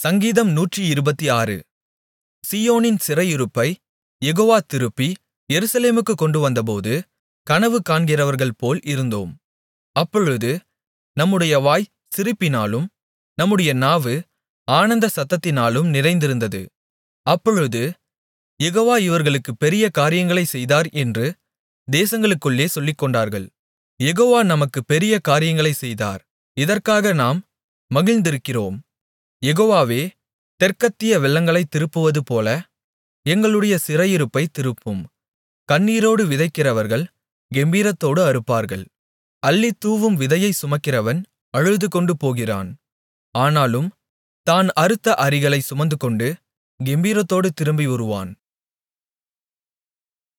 சங்கீதம் 126. சீயோனின் சிறையிருப்பைக் யெகோவா திருப்பி எருசலேமுக்குக் கொண்டுவந்தபோது கனவு காண்கிறவர்கள்போல் இருந்தோம். அப்பொழுது நம்முடைய வாய் சிரிப்பினாலும் நம்முடைய நாவு ஆனந்த சத்தத்தினாலும் நிறைந்திருந்தது. அப்பொழுது யெகோவா இவர்களுக்குப் பெரிய காரியங்களைச் செய்தார் என்று தேசங்களுக்குள்ளே சொல்லிக்கொண்டார்கள். யெகோவா நமக்குப் பெரிய காரியங்களைச் செய்தார், இதற்காக நாம் மகிழ்ந்திருக்கிறோம். யெகோவாவே, தெற்கத்திய வெள்ளங்களைத் திருப்புவதுபோல எங்களுடைய சிறையிருப்பைத் திருப்பும். கண்ணீரோடு விதைக்கிறவர்கள் கெம்பீரத்தோடு அறுப்பார்கள். அள்ளித் தூவும் விதையைச் சுமக்கிறவன் அழுதுகொண்டு போகிறான். ஆனாலும் தான் அறுத்த அரிகளைச் சுமந்துகொண்டு கெம்பீரத்தோடு திரும்பி வருவான்.